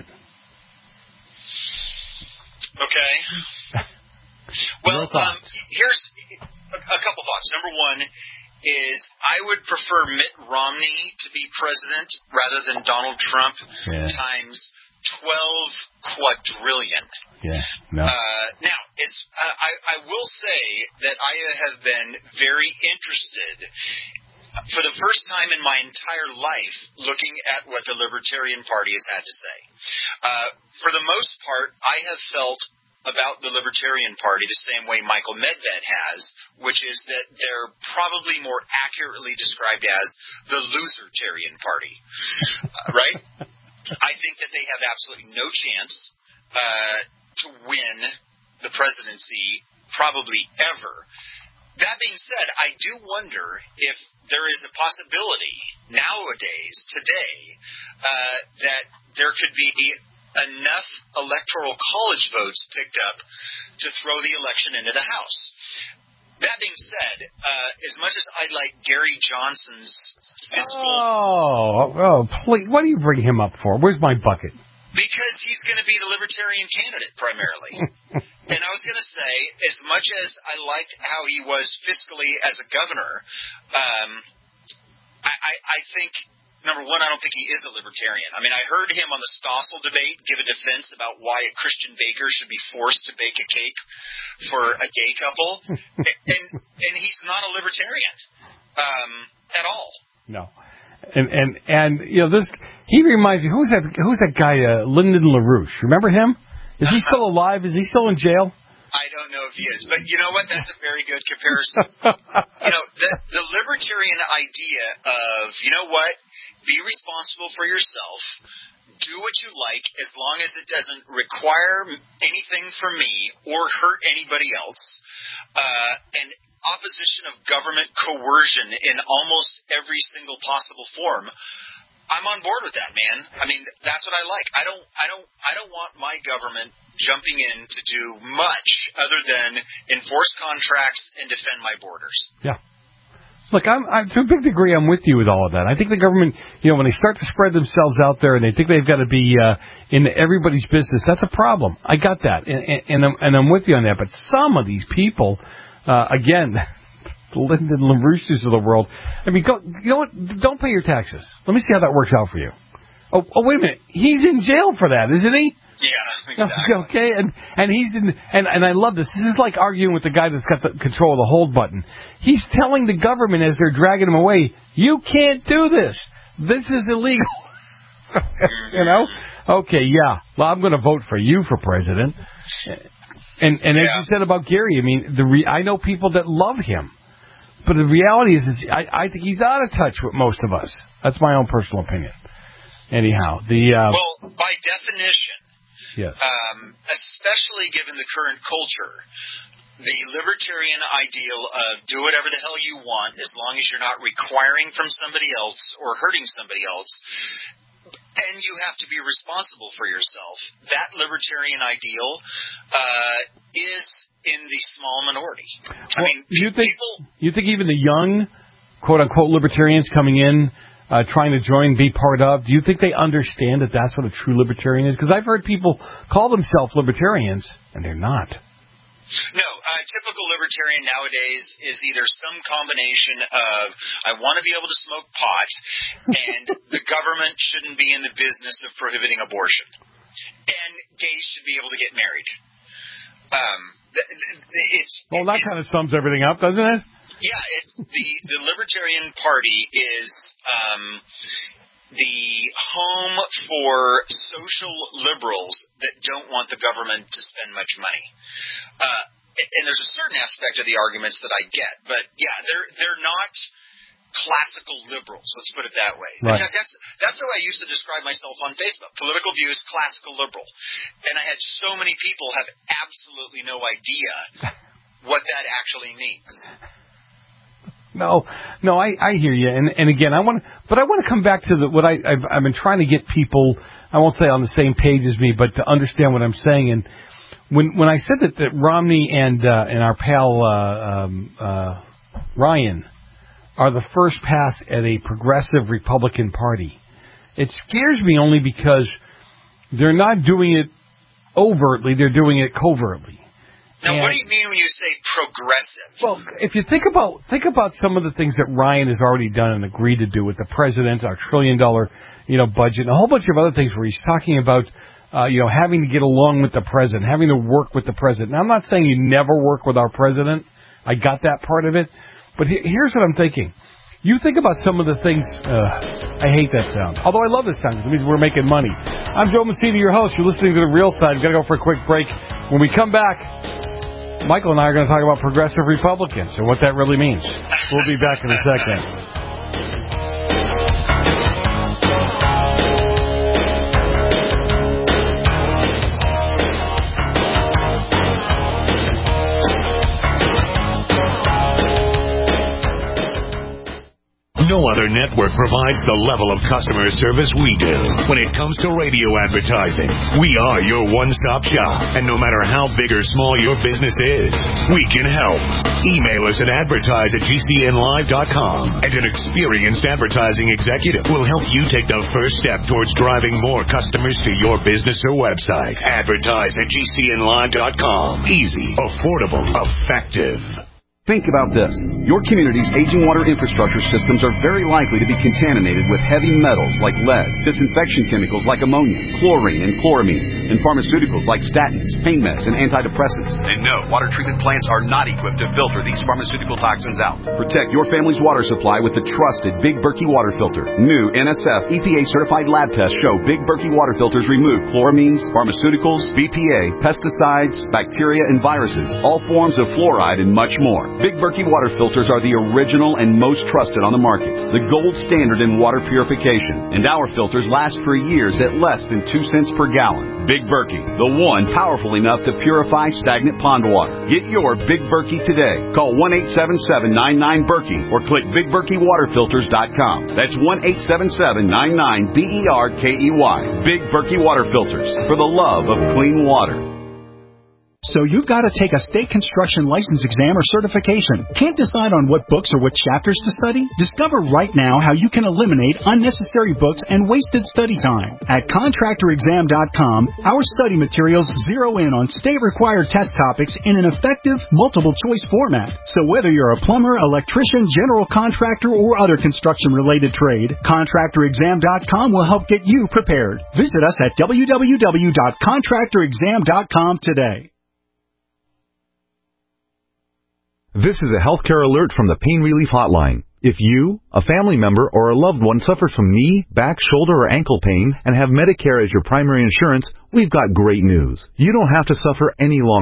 [SPEAKER 16] Okay. Well, um, here's a, a couple thoughts. Number one is I would prefer Mitt Romney to be president rather than Donald Trump
[SPEAKER 8] yeah.
[SPEAKER 16] times twelve quadrillion.
[SPEAKER 8] Yeah. No.
[SPEAKER 16] Uh, now, it's, uh, I, I will say that I have been very interested for the first time in my entire life looking at what the Libertarian Party has had to say. Uh, for the most part, I have felt about the Libertarian Party the same way Michael Medved has, which is that they're probably more accurately described as the Losertarian Party, uh, right? I think that they have absolutely no chance uh, to win the presidency, probably ever. That being said, I do wonder if there is a possibility nowadays, today, uh, that there could be enough electoral college votes picked up to throw the election into the House. That being said, uh, as much as I like Gary Johnson's fiscal...
[SPEAKER 8] Oh, oh, please, what do you bring him up for? Where's my bucket?
[SPEAKER 16] Because he's going to be the Libertarian candidate, primarily. And I was going to say, as much as I liked how he was fiscally as a governor, um, I, I, I think... Number one, I don't think he is a libertarian. I mean, I heard him on the Stossel debate give a defense about why a Christian baker should be forced to bake a cake for a gay couple, and and he's not a libertarian um, at all.
[SPEAKER 8] No, and and and you know this. He reminds me. Who's that? Who's that guy? Uh, Lyndon LaRouche. Remember him? Is he still alive? Is he still in jail?
[SPEAKER 16] I don't know if he is, but you know what? That's a very good comparison. You know, the, the libertarian idea of, you know what, be responsible for yourself, do what you like as long as it doesn't require anything from me or hurt anybody else, uh, and opposition of government coercion in almost every single possible form. I'm on board with that, man. I mean, that's what I like. I don't, I don't, I don't want my government jumping in to do much other than enforce contracts and defend my borders.
[SPEAKER 8] Yeah. Look, I'm, I'm to a big degree, I'm with you with all of that. I think the government, you know, when they start to spread themselves out there and they think they've got to be uh, in everybody's business, that's a problem. I got that, and, and, and, I'm, and I'm with you on that. But some of these people, uh, again. The Lyndon LaRouches of the world. I mean, go, you know what? Don't pay your taxes. Let me see how that works out for you. Oh, oh, wait a minute. He's in jail for that, isn't he?
[SPEAKER 16] Yeah, exactly.
[SPEAKER 8] Okay, and and he's in, and and I love this. This is like arguing with the guy that's got the control of the hold button. He's telling the government as they're dragging him away, "You can't do this. This is illegal." You know? Okay, yeah. Well, I'm going to vote for you for president. And and yeah. As you said about Gary, I mean, the re, I know people that love him. But the reality is, is I, I think he's out of touch with most of us. That's my own personal opinion. anyhow, the uh,
[SPEAKER 16] well, by definition,
[SPEAKER 8] yes.
[SPEAKER 16] um, especially given the current culture, the libertarian ideal of do whatever the hell you want as long as you're not requiring from somebody else or hurting somebody else, and you have to be responsible for yourself. That libertarian ideal uh, is in the small minority. I
[SPEAKER 8] well,
[SPEAKER 16] mean,
[SPEAKER 8] you think
[SPEAKER 16] people.
[SPEAKER 8] You think even the young, quote unquote, libertarians coming in, uh, trying to join, be part of, do you think they understand that that's what a true libertarian is? Because I've heard people call themselves libertarians, and they're not.
[SPEAKER 16] No, a typical libertarian nowadays is either some combination of I want to be able to smoke pot and the government shouldn't be in the business of prohibiting abortion, and gays should be able to get married. Um, it's
[SPEAKER 8] well, that kind of sums everything up, doesn't it?
[SPEAKER 16] Yeah, it's the the Libertarian Party is um, the home for social liberals that don't want the government to spend much money. Uh, and there's a certain aspect of the arguments that I get, but yeah, they're they're not classical liberals. Let's put it that way.
[SPEAKER 8] Right.
[SPEAKER 16] In fact, that's that's how I used to describe myself on Facebook. Political views, classical liberal, and I had so many people have absolutely no idea what that actually means.
[SPEAKER 8] No, no, I, I hear you, and and again, I want, but I want to come back to the what I I've, I've been trying to get people. I won't say on the same page as me, but to understand what I'm saying. And when when I said that, that Romney and uh, and our pal uh, um, uh, Ryan are the first pass at a progressive Republican Party, it scares me only because they're not doing it overtly; they're doing it covertly.
[SPEAKER 16] Now,
[SPEAKER 8] and,
[SPEAKER 16] what do you mean when you say progressive?
[SPEAKER 8] Well, if you think about think about some of the things that Ryan has already done and agreed to do with the president, our trillion dollar, you know, budget, and a whole bunch of other things where he's talking about, uh, you know, having to get along with the president, having to work with the president. Now, I'm not saying you never work with our president. I got that part of it, but he, here's what I'm thinking. You think about some of the things. Uh, I hate that sound. Although I love this sound because it means we're making money. I'm Joe Messina, your host. You're listening to The Real Side. We've got to go for a quick break. When we come back, Michael and I are going to talk about progressive Republicans and what that really means. We'll be back in a second.
[SPEAKER 12] No other network provides the level of customer service we do. When it comes to radio advertising, we are your one-stop shop. And no matter how big or small your business is, we can help. Email us at advertise at G C N live dot com, and an experienced advertising executive will help you take the first step towards driving more customers to your business or website. Advertise at G C N live dot com. Easy, affordable, effective.
[SPEAKER 1] Think about this. Your community's aging water infrastructure systems are very likely to be contaminated with heavy metals like lead, disinfection chemicals like ammonia, chlorine and chloramines, and pharmaceuticals like statins, pain meds, and antidepressants. And no, water treatment plants are not equipped to filter these pharmaceutical toxins out. Protect your family's water supply with the trusted Big Berkey water filter. New N S F E P A certified lab tests show Big Berkey water filters remove chloramines, pharmaceuticals, B P A, pesticides, bacteria, and viruses, all forms of fluoride, and much more. Big Berkey water filters are the original and most trusted on the market, the gold standard in water purification, and our filters last for years at less than two cents per gallon. Big Berkey, the one powerful enough to purify stagnant pond water. Get your Big Berkey today. Call one eight seven seven nine nine Berkey or click big berkey water filters dot com. That's one eight seven seven nine nine B E R K E Y. Big Berkey water filters, for the love of clean water.
[SPEAKER 22] So you've got to take a state construction license exam or certification. Can't decide on what books or what chapters to study? Discover right now how you can eliminate unnecessary books and wasted study time. At contractor exam dot com, our study materials zero in on state-required test topics in an effective, multiple-choice format. So whether you're a plumber, electrician, general contractor, or other construction-related trade, contractor exam dot com will help get you prepared. Visit us at w w w dot contractor exam dot com today.
[SPEAKER 23] This is a healthcare alert from the Pain Relief Hotline. If you, a family member, or a loved one suffers from knee, back, shoulder, or ankle pain and have Medicare as your primary insurance, we've got great news. You don't have to suffer any longer.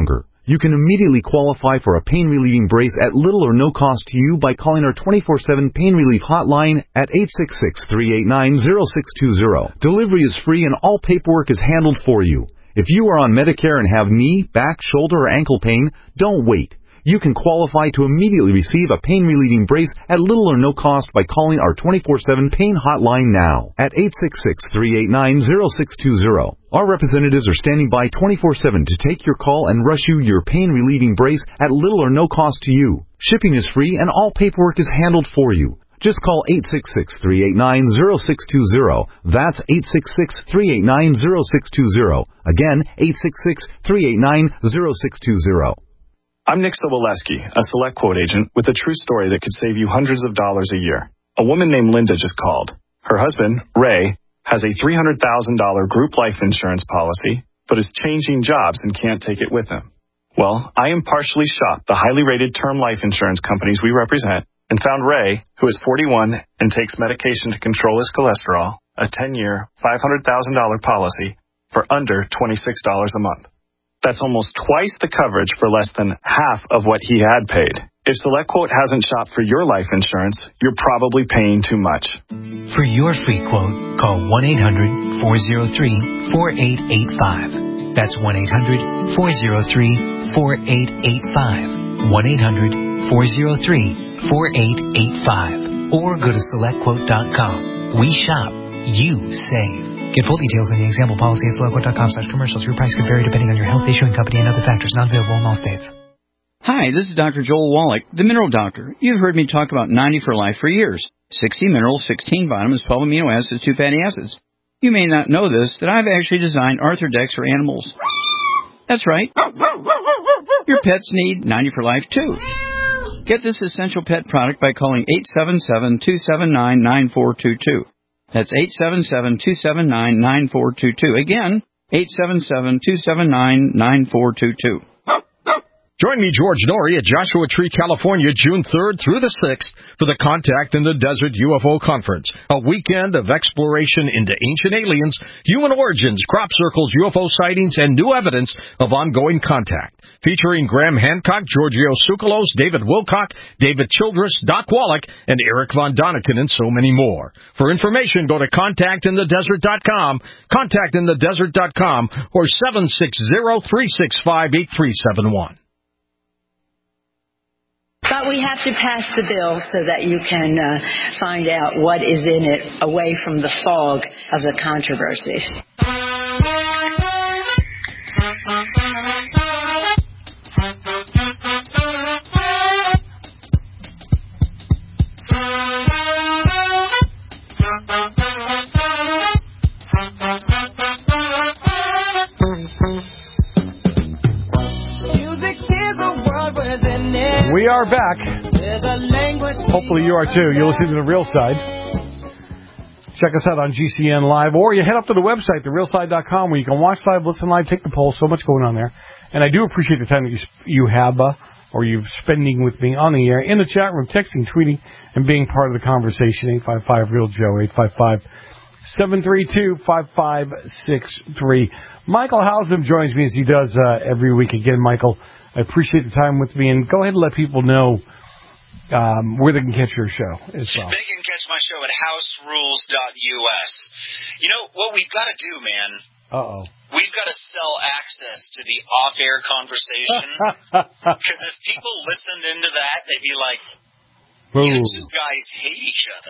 [SPEAKER 23] You can immediately qualify for a pain-relieving brace at little or no cost to you by calling our twenty-four seven Pain Relief Hotline at eight six six, three eight nine, zero six two zero. Delivery is free and all paperwork is handled for you. If you are on Medicare and have knee, back, shoulder, or ankle pain, don't wait. You can qualify to immediately receive a pain-relieving brace at little or no cost by calling our twenty-four seven Pain Hotline now at eight six six, three eight nine, zero six two zero. Our representatives are standing by twenty-four seven to take your call and rush you your pain-relieving brace at little or no cost to you. Shipping is free and all paperwork is handled for you. Just call eight six six, three eight nine, zero six two zero. That's eight six six, three eight nine, zero six two zero. Again, eight six six, three eight nine, zero six two zero.
[SPEAKER 3] I'm Nick Soboleski, a Select Quote agent with a true story that could save you hundreds of dollars a year. A woman named Linda just called. Her husband, Ray, has a three hundred thousand dollars group life insurance policy, but is changing jobs and can't take it with him. Well, I impartially shopped the highly rated term life insurance companies we represent and found Ray, who is forty-one and takes medication to control his cholesterol, a ten-year, five hundred thousand dollars policy for under twenty-six dollars a month. That's almost twice the coverage for less than half of what he had paid. If SelectQuote hasn't shopped for your life insurance, you're probably paying too much.
[SPEAKER 4] For your free quote, call one eight hundred, four oh three, four eight eight five. That's one eight hundred, four oh three, four eight eight five. one eight hundred, four oh three, four eight eight five. Or go to select quote dot com. We shop. You save. Get full details in the example policy at select quote dot com slash commercials. Your price could vary depending on your health, issuing company, and other factors not available in all states.
[SPEAKER 5] Hi, this is Doctor Joel Wallach, the Mineral Doctor. You've heard me talk about ninety for Life for years. sixty minerals, sixteen vitamins, twelve amino acids, two fatty acids. You may not know this, that I've actually designed Arthrodex for animals. That's right. Your pets need ninety for Life, too. Get this essential pet product by calling eight seven seven, two seven nine, nine four two two. That's eight seven seven, two seven nine, nine four two two. Again, eight seven seven, two seven nine, nine four two two.
[SPEAKER 24] Join me, George Norrie, at Joshua Tree, California, June third through the sixth for the Contact in the Desert U F O Conference, a weekend of exploration into ancient aliens, human origins, crop circles, U F O sightings, and new evidence of ongoing contact. Featuring Graham Hancock, Giorgio Tsoukalos, David Wilcock, David Childress, Doc Wallach, and Eric Von Doniken, and so many more. For information, go to contact in the desert dot com, contact in the desert dot com, or seven six zero, three six five, eight three seven one.
[SPEAKER 25] But we have to pass the bill so that you can uh, find out what is in it away from the fog of the controversy.
[SPEAKER 8] We are back. Hopefully you are too. You're listening to The Real Side. Check us out on G C N Live, or you head up to the website, the real side dot com, where you can watch live, listen live, take the poll. So much going on there. And I do appreciate the time that you, you have, uh, or you're spending with me on the air, in the chat room, texting, tweeting, and being part of the conversation. eight five five, real Joe, eight five five, seven three two, five five six three. Michael Hausman joins me as he does uh, every week. Again, Michael, I appreciate the time with me, and go ahead and let people know um, where they can catch your show as well.
[SPEAKER 16] They can catch my show at house rules dot U S. You know, what we've got to do, man,
[SPEAKER 8] Uh-oh.
[SPEAKER 16] we've got to sell access to the off-air conversation, because if people listened into that, they'd be like, you
[SPEAKER 8] Ooh.
[SPEAKER 16] two guys hate each other.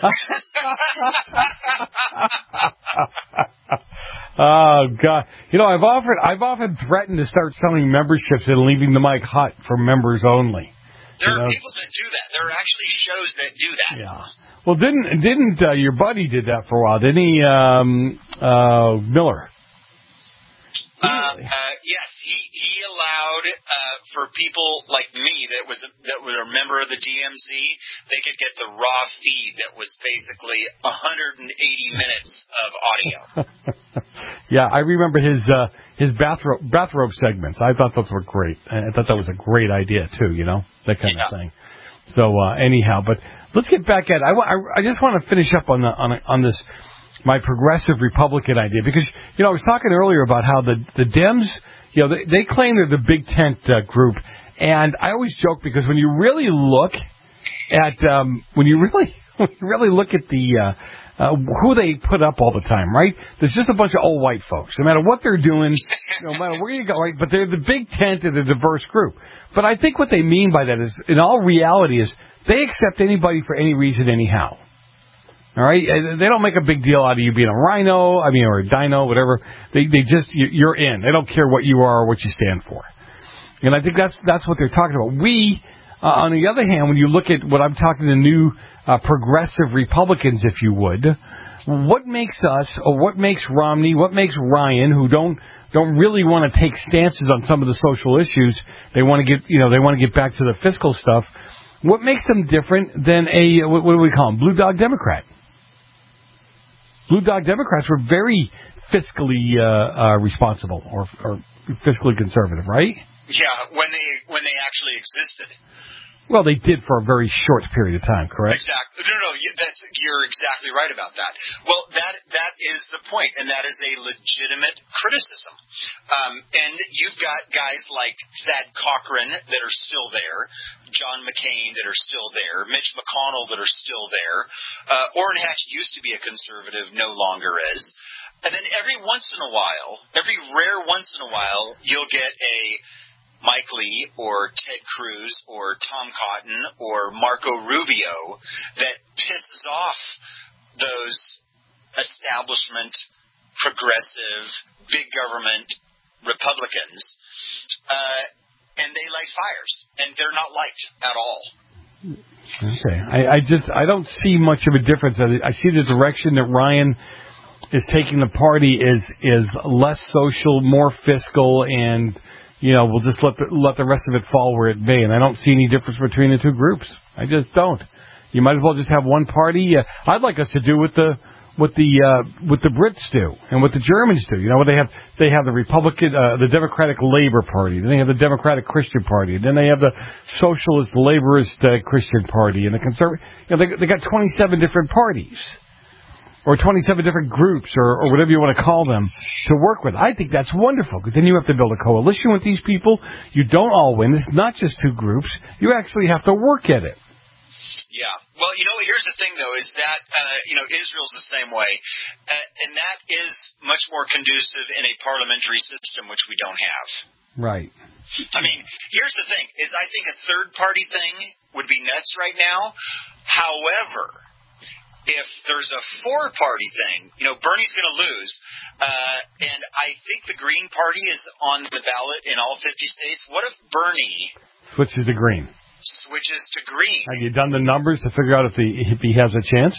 [SPEAKER 8] Oh God! You know, I've offered, I've often threatened to start selling memberships and leaving the mic hot for members only.
[SPEAKER 16] There
[SPEAKER 8] you
[SPEAKER 16] are
[SPEAKER 8] know?
[SPEAKER 16] people that do that. There are actually shows that do that.
[SPEAKER 8] Yeah. Well, didn't didn't uh, your buddy did that for a while? Didn't he, um, uh, Miller?
[SPEAKER 16] Uh, uh, yes, he he allowed uh, for people like me that was a, that were a member of the D M Z, they could get the raw feed that was basically one hundred eighty minutes of audio.
[SPEAKER 8] Yeah, I remember his uh, his bathrobe bathrobe segments. I thought those were great. I thought that was a great idea too. You know, that kind yeah. of thing. So uh, anyhow, but let's get back at it. I, I, I just want to finish up on the on on this. My progressive Republican idea, because, you know, I was talking earlier about how the, the Dems, You know, they, they claim they're the Big Tent uh, group, and I always joke because when you really look at um, when you really when you really look at the uh, uh, who they put up all the time, right? There's just a bunch of old white folks. No matter what they're doing, no matter where you go, right? But they're the Big Tent and a diverse group. But I think what they mean by that is, in all reality, is they accept anybody for any reason, anyhow. All right, they don't make a big deal out of you being a rhino, I mean, or a dino, whatever. They they just you're in. They don't care what you are or what you stand for. And I think that's that's what they're talking about. We, uh, on the other hand, when you look at what I'm talking to new uh, progressive Republicans, if you would, what makes us, or what makes Romney, what makes Ryan, who don't don't really want to take stances on some of the social issues, they want to get you know they want to get back to the fiscal stuff. What makes them different than a what, what do we call them, blue dog Democrat? Blue dog Democrats were very fiscally uh, uh, responsible or, or fiscally conservative, right?
[SPEAKER 16] Yeah, when they when they actually existed.
[SPEAKER 8] Well, they did for a very short period of time, correct?
[SPEAKER 16] Exactly. No, no, you, that's you're exactly right about that. Well, that that is the point, and that is a legitimate criticism. Um, and you've got guys like Thad Cochran that are still there, John McCain that are still there, Mitch McConnell that are still there. Uh, Orrin Hatch used to be a conservative, no longer is. And then every once in a while, every rare once in a while, you'll get a Mike Lee or Ted Cruz or Tom Cotton or Marco Rubio that pisses off those establishment, progressive, big government Republicans, uh, and they light fires, and they're not liked at all.
[SPEAKER 8] Okay, I, I just I don't see much of a difference. I see the direction that Ryan is taking the party is is less social, more fiscal, and you know, we'll just let the, let the rest of it fall where it may. And I don't see any difference between the two groups. I just don't. You might as well just have one party. Uh, I'd like us to do what the what the uh, what the Brits do and what the Germans do. You know, what they have they have the Republican, uh, the Democratic Labor Party. Then they have the Democratic Christian Party. And then they have the Socialist Laborist uh, Christian Party and the Conservative. You know, they they got twenty-seven different parties. Or twenty-seven different groups, or, or whatever you want to call them, to work with. I think that's wonderful, because then you have to build a coalition with these people. You don't all win. It's not just two groups. You actually have to work at it.
[SPEAKER 16] Yeah. Well, you know, here's the thing, though, is that, uh, you know, Israel's the same way. Uh, and that is much more conducive in a parliamentary system, which we don't have.
[SPEAKER 8] Right.
[SPEAKER 16] I mean, here's the thing, is I think a third-party thing would be nuts right now. However, if there's a four-party thing, you know, Bernie's going to lose. Uh, and I think the Green Party is on the ballot in all fifty states. What if Bernie
[SPEAKER 8] switches to green?
[SPEAKER 16] Switches to green.
[SPEAKER 8] Have you done the numbers to figure out if he, if he has a chance?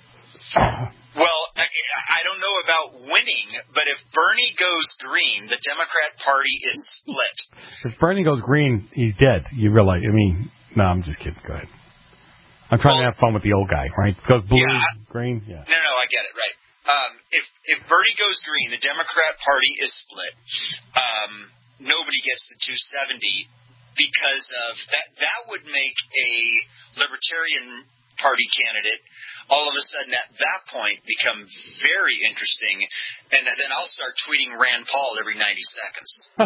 [SPEAKER 16] Well, I, I don't know about winning, but if Bernie goes green, the Democrat Party is split.
[SPEAKER 8] If Bernie goes green, he's dead. You realize? I mean, no, I'm just kidding. Go ahead. I'm trying well, to have fun with the old guy, right? Goes blue,
[SPEAKER 16] yeah,
[SPEAKER 8] green, yeah.
[SPEAKER 16] No, no, I get it, right. Um, if if Bernie goes green, the Democrat Party is split. Um, nobody gets the two seventy because of that. That would make a Libertarian Party candidate all of a sudden at that point become very interesting, and then I'll start tweeting Rand Paul every ninety seconds.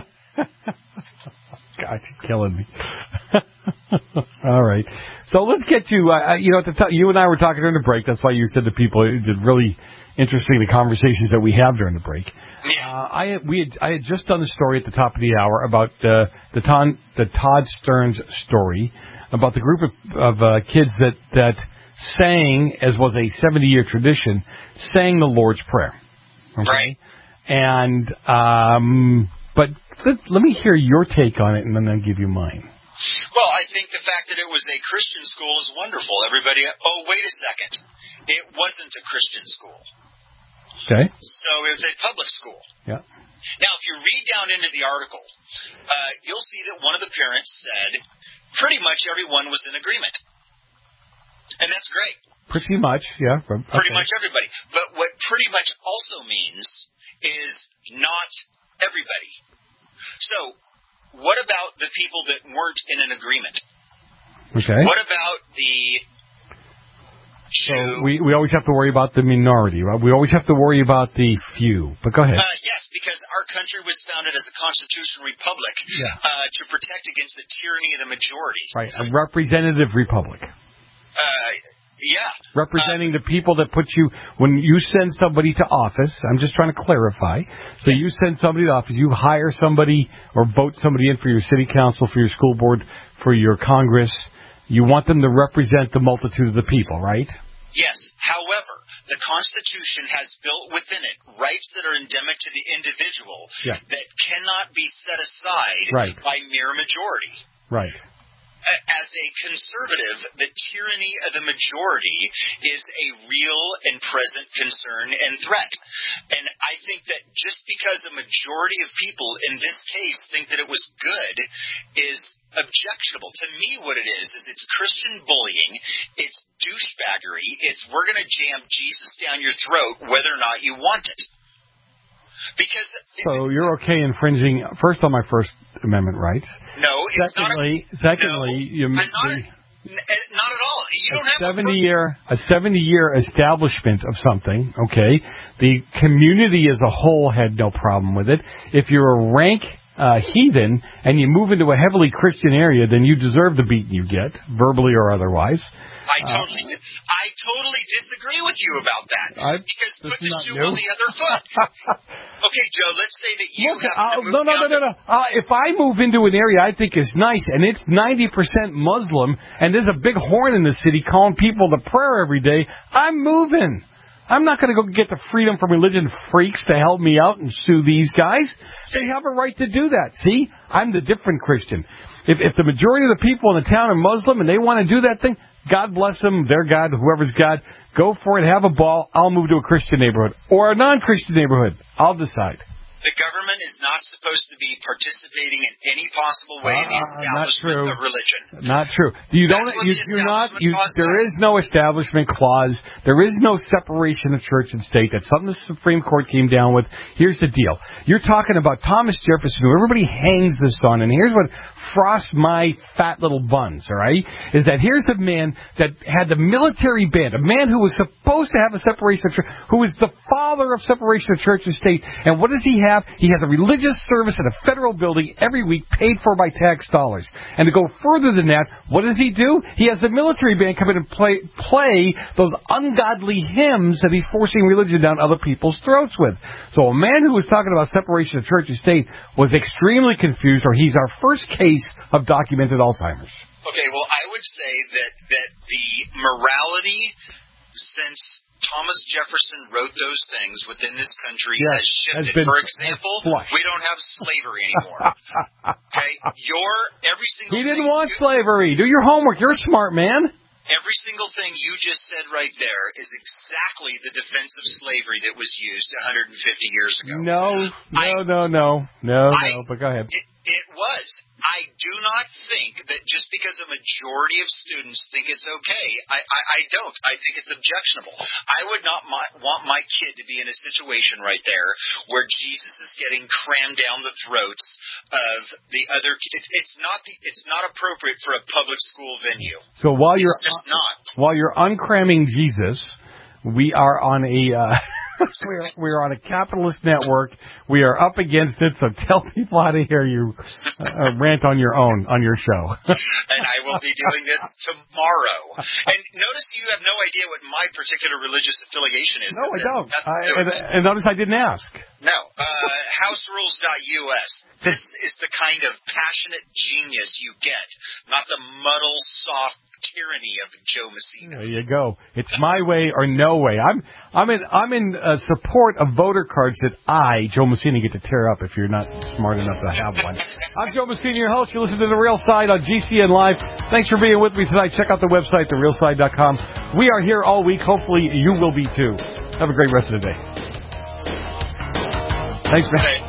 [SPEAKER 8] God, you're killing me. All right. So let's get to, uh, you know, at the top, you and I were talking during the break. That's why you said to people, it's really interesting, the conversations that we have during the break.
[SPEAKER 16] Yeah.
[SPEAKER 8] Uh, I, we had, I had just done the story at the top of the hour about uh, the, Ton, the Todd Stearns story, about the group of, of uh, kids that, that sang, as was a seventy-year tradition, sang the Lord's Prayer. Okay?
[SPEAKER 16] Right.
[SPEAKER 8] And, um, but let, let me hear your take on it, and then I'll give you mine.
[SPEAKER 16] Well, I think the fact that it was a Christian school is wonderful. Everybody, oh, wait a second. It wasn't a Christian school.
[SPEAKER 8] Okay.
[SPEAKER 16] So it was a public school.
[SPEAKER 8] Yeah.
[SPEAKER 16] Now, if you read down into the article, uh, you'll see that one of the parents said pretty much everyone was in agreement. And that's great.
[SPEAKER 8] Pretty much, yeah. Okay.
[SPEAKER 16] Pretty much everybody. But what pretty much also means is not everybody. So, what about the people that weren't in an agreement?
[SPEAKER 8] Okay.
[SPEAKER 16] What about the
[SPEAKER 8] So we, we always have to worry about the minority, right? We always have to worry about the few. But go ahead.
[SPEAKER 16] Uh, yes, because our country was founded as a constitutional republic
[SPEAKER 8] Yeah.
[SPEAKER 16] uh, to protect against the tyranny of the majority.
[SPEAKER 8] Right, a representative republic.
[SPEAKER 16] Uh, yeah.
[SPEAKER 8] Representing the people that put you, when you send somebody to office, I'm just trying to clarify. So you send somebody to office, you hire somebody or vote somebody in for your city council, for your school board, for your Congress. You want them to represent the multitude of the people, right?
[SPEAKER 16] Yes. However, the Constitution has built within it rights that are endemic to the individual
[SPEAKER 8] Yeah.
[SPEAKER 16] that cannot be set aside
[SPEAKER 8] Right.
[SPEAKER 16] by mere majority.
[SPEAKER 8] Right.
[SPEAKER 16] As a conservative, the tyranny of the majority is a real and present concern and threat. And I think that just because a majority of people in this case think that it was good is objectionable. To me, what it is, is it's Christian bullying, it's douchebaggery, it's we're going to jam Jesus down your throat whether or not you want it. Because
[SPEAKER 8] So you're okay infringing, first on my First Amendment rights.
[SPEAKER 16] No, it's
[SPEAKER 8] secondly,
[SPEAKER 16] not. A,
[SPEAKER 8] secondly,
[SPEAKER 16] no,
[SPEAKER 8] you,
[SPEAKER 16] I'm not,
[SPEAKER 8] the,
[SPEAKER 16] n- not at all. You don't
[SPEAKER 8] a
[SPEAKER 16] have
[SPEAKER 8] seventy year a seventy year establishment of something. Okay, the community as a whole had no problem with it. If you're a rank uh, heathen and you move into a heavily Christian area, then you deserve the beating you get, verbally or otherwise.
[SPEAKER 16] I totally, uh, I totally disagree with you about that.
[SPEAKER 8] I,
[SPEAKER 16] because put the shoe
[SPEAKER 8] new.
[SPEAKER 16] on the other foot. Okay, Joe. Let's say that you
[SPEAKER 8] Look,
[SPEAKER 16] have
[SPEAKER 8] uh,
[SPEAKER 16] to move
[SPEAKER 8] no, no, no, no, no. Uh, if I move into an area I think is nice and it's ninety percent Muslim and there's a big horn in the city calling people to prayer every day, I'm moving. I'm not going to go get the freedom from religion freaks to help me out and sue these guys. They have a right to do that. See, I'm the different Christian. If, if the majority of the people in the town are Muslim and they want to do that thing, God bless them, their God, whoever's God, go for it, have a ball. I'll move to a Christian neighborhood or a non-Christian neighborhood. I'll decide.
[SPEAKER 16] The government is not supposed to be participating in any possible way
[SPEAKER 8] uh,
[SPEAKER 16] in the establishment of religion.
[SPEAKER 8] Not true. You don't. You, you're not. You, there is no establishment clause. There is no separation of church and state. That's something the Supreme Court came down with. Here's the deal. You're talking about Thomas Jefferson, who everybody hangs this on, and here's what frosts my fat little buns. All right, is that here's a man that had the military band, a man who was supposed to have a separation of church, who is the father of separation of church and state. And what does he have? He has a religious service in a federal building every week paid for by tax dollars. And to go further than that, what does he do? He has the military band come in and play, play those ungodly hymns that he's forcing religion down other people's throats with. So a man who was talking about separation of church and state was extremely confused, or he's our first case of documented Alzheimer's.
[SPEAKER 16] Okay, well, I would say that, that the morality since Thomas Jefferson wrote those things within this country
[SPEAKER 8] yes,
[SPEAKER 16] has shifted.
[SPEAKER 8] Has been,
[SPEAKER 16] For example, we don't have slavery anymore. Okay, your every single.
[SPEAKER 8] He didn't
[SPEAKER 16] thing
[SPEAKER 8] want
[SPEAKER 16] you,
[SPEAKER 8] slavery. Do your homework. You're a smart man.
[SPEAKER 16] Every single thing you just said right there is exactly the defense of slavery that was used one hundred fifty years ago.
[SPEAKER 8] No, no,
[SPEAKER 16] I,
[SPEAKER 8] no, no, no,
[SPEAKER 16] I,
[SPEAKER 8] no. But go ahead.
[SPEAKER 16] It, it was. I do not think that just because a majority of students think it's okay, I, I, I don't. I think it's objectionable. I would not my, want my kid to be in a situation right there where Jesus is getting crammed down the throats of the other. It, it's not the. It's not appropriate for a public school venue.
[SPEAKER 8] So while
[SPEAKER 16] it's
[SPEAKER 8] you're
[SPEAKER 16] just not.
[SPEAKER 8] While you're uncramming Jesus, we are on a. Uh, We're, we're on a capitalist network. We are up against it, so tell people how to hear you uh, rant on your own, on your show.
[SPEAKER 16] And I will be doing this tomorrow. And notice you have no idea what my particular religious affiliation is.
[SPEAKER 8] No, I don't. I, and, and notice I didn't ask.
[SPEAKER 16] No. Uh, house rules dot U S. This is the kind of passionate genius you get, not the muddle, soft tyranny of Joe Messina.
[SPEAKER 8] There you go. It's my way or no way. I'm I'm in I'm in uh, support of voter cards that I, Joe Messina, get to tear up if you're not smart enough to have one. I'm Joe Messina, your host. You listen to The Real Side on G C N Live. Thanks for being with me tonight. Check out the website, the real side dot com. We are here all week. Hopefully you will be too. Have a great rest of the day. Thanks, man.